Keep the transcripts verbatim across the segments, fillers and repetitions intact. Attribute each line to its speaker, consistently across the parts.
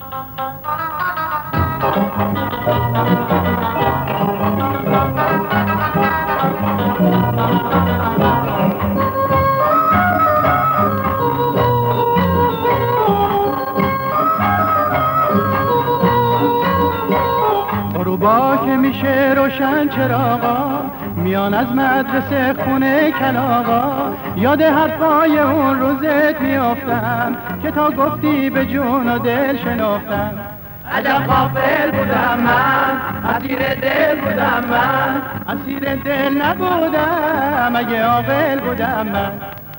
Speaker 1: غروبا که میشه روشن چراغا میان از مدرسه خونه کلاغا، یاد حرفای اون روزت میافتم که تا گفتی به جون و دل شنافتم.
Speaker 2: عجب غافل بودم من، اسیر دل بودم من،
Speaker 1: اسیر دل نبودم اگه عاقل بودم من.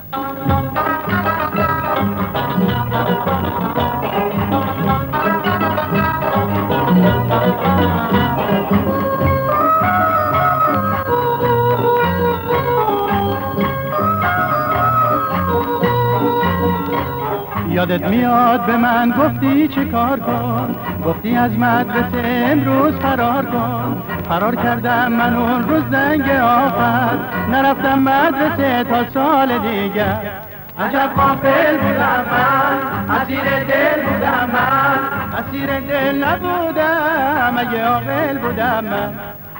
Speaker 1: یادت میاد به من گفتی چه کار کن، گفتی از مدرسه امروز فرار کن. فرار کردم من اون روز زنگ آخر، نرفتم مدرسه تا سال دیگر.
Speaker 2: عجب غافل بودم من، اسیر دل بودم من،
Speaker 1: اسیر دل نبودم اگه عاقل بودم من.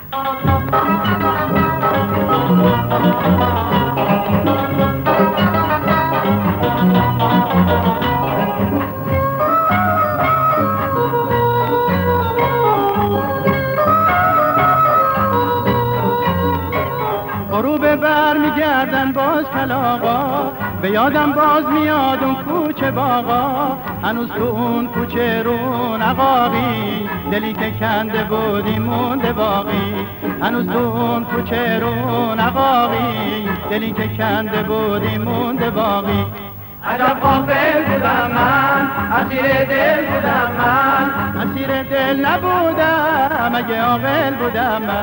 Speaker 1: غروب بر میگردن باز کلاغا، به یادم باز میاد اون کوچه باغا. هنوز تو اون کوچه رون عقاقی، دلی که کنده بودی مونده باقی. هنوز تو اون کوچه رون عقاقی، دلی که کنده بودی مونده باقی.
Speaker 2: عجب غافل بودم من، اسیر دل بودم من،
Speaker 1: اسیر دل نبودم اگه عاقل بودم من.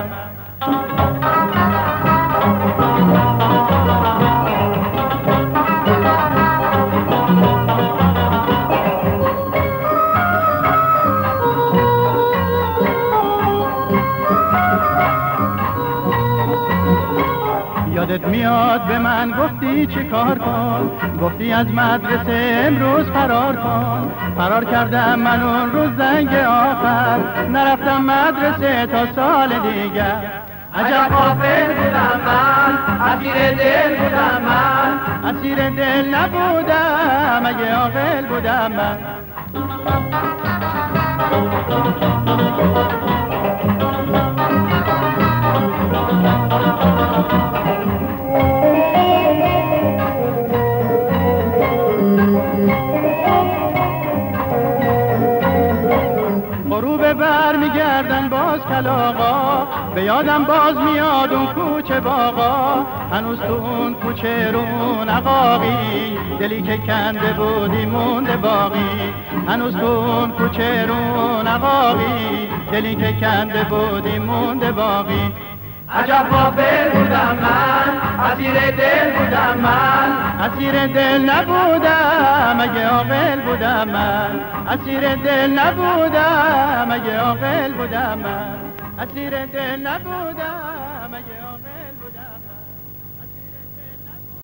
Speaker 1: یادت میاد به من گفتی چه کار کن، گفتی از مدرسه امروز فرار کن. فرار کردم من اون روز زنگ آخر، نرفتم مدرسه تا سال دیگر.
Speaker 2: عجب غافل بودم من، اسیر دل بودم من،
Speaker 1: اسیر دل نبودم اگه عاقل بودم من. غروب بر میگردن باز کلاغا، به یادم باز میاد اون کوچه باغا. هنوز تو اون کوچه رون عقاقی، دلی که کنده بودی مونده باقی. هنوز تو اون کوچه رون عقاقی، دلی که کنده بودی مونده باقی.
Speaker 2: عجب غافل بودم من، اسیر دل بودم من،
Speaker 1: اسیر دل نبودم اگه عاقل بودم من. اسیر دل نبودم اگه عاقل بودم من. اسیر دل نبودم.